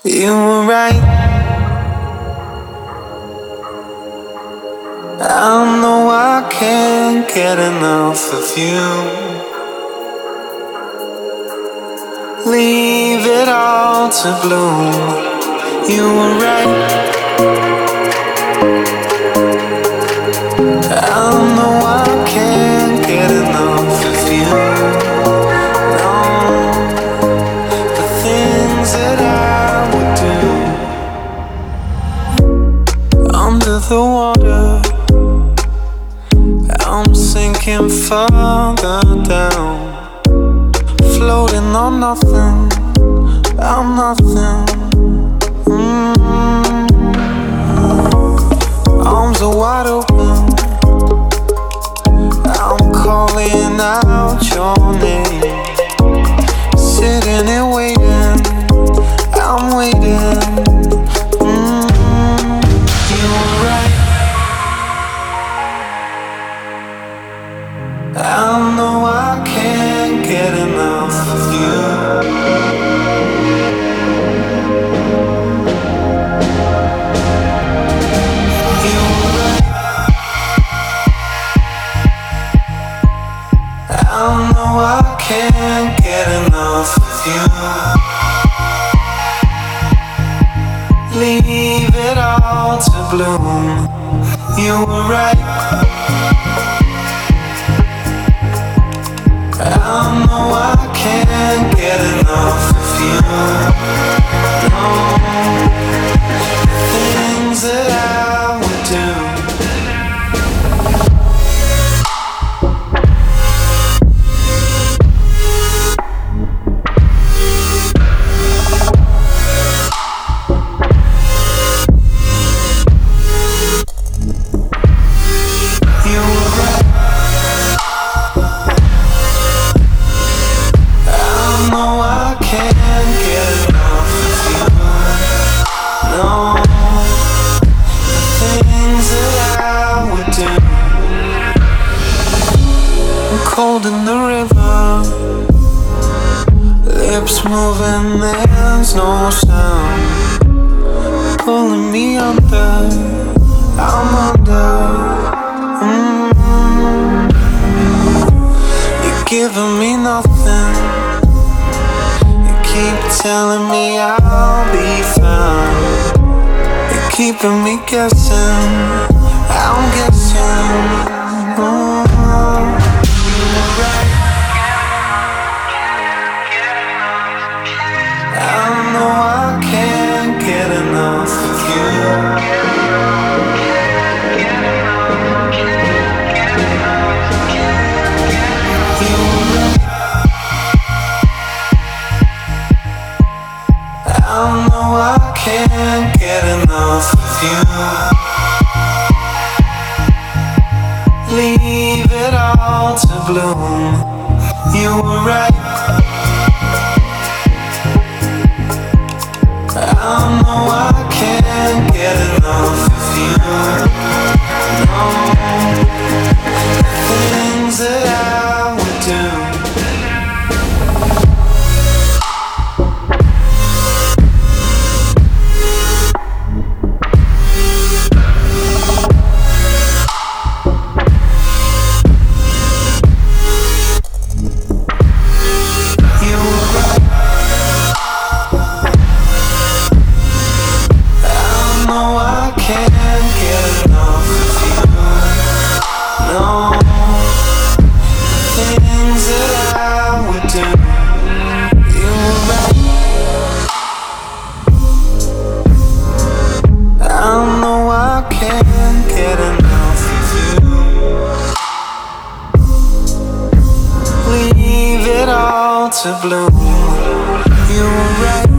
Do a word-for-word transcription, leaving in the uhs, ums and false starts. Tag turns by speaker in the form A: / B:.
A: You were right. I know I can't get enough of you. Leave it all to bloom. You were right. I know I can't get enough of you. No, the things that I would do under the water. I'm sinking further down, floating on nothing. I'm nothing. Mm. Arms are wide open. I'm calling out your name, sitting and waiting. I'm waiting. Mm. You were right. I know I can't get enough of you. You were right. I know I can't get enough of you. Leave it all to bloom. You were right. I know I can't get enough of you. No, things that I would do. You were right. I know I can't get enough of you. No, the things that I would do. I'm cold in the river, lips moving, there's no sound, pulling me under, I'm under. Mm. You're giving me nothing. Keep telling me I'll be fine. You're keeping me guessing. I'm guessing. Oh, you were right. I know I can't get enough of you. You were right. I know I can't get enough of you. Leave it all to bloom. You were right. I know I can't get enough of you. No, things that I would do. To bloom, you were right.